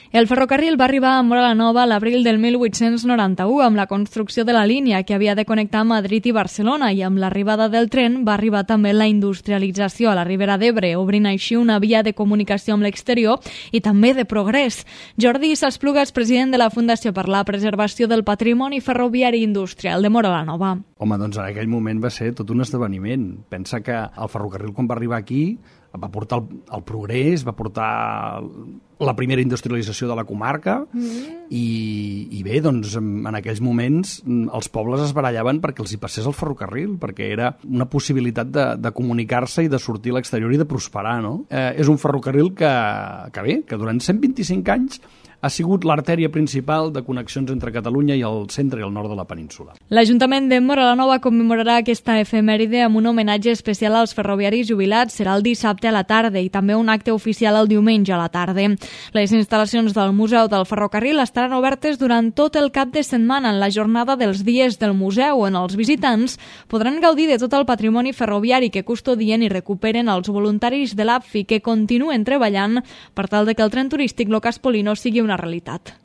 El ferrocarril va arribar a Móra la Nova a l'abril del 1891 amb la construcció de la línia que havia de connectar Madrid i Barcelona, i amb l'arribada del tren va arribar també la industrialització a la Ribera d'Ebre, obrint així una via de comunicació amb l'exterior i també de progrés. Jordi Sasplugas, president de la Fundació per la Preservació del Patrimoni Ferroviari Industrial de Móra la Nova. Home, doncs en aquell moment va ser tot un esdeveniment. Pensa que el ferrocarril, quan va arribar aquí, va portar el progrés, va portar la primera industrialització de la comarca i bé, doncs en aquells moments els pobles es barallaven perquè els hi passés el ferrocarril, perquè era una possibilitat de comunicar-se i de sortir a l'exterior i de prosperar, no? És un ferrocarril que durant 125 anys ha sigut l'artèria principal de connexions entre Catalunya i el centre i el nord de la península. L'Ajuntament de Móra la Nova commemorarà aquesta efemèride amb un homenatge especial als ferroviaris jubilats. Serà el dissabte a la tarda i també un acte oficial el diumenge a la tarda. Les instal·lacions del Museu del Ferrocarril estaran obertes durant tot el cap de setmana en la jornada dels dies del museu, on els visitants podran gaudir de tot el patrimoni ferroviari que custodien i recuperen els voluntaris de l'APFI, que continuen treballant per tal de que el tren turístic Locas Polino sigui una realitat.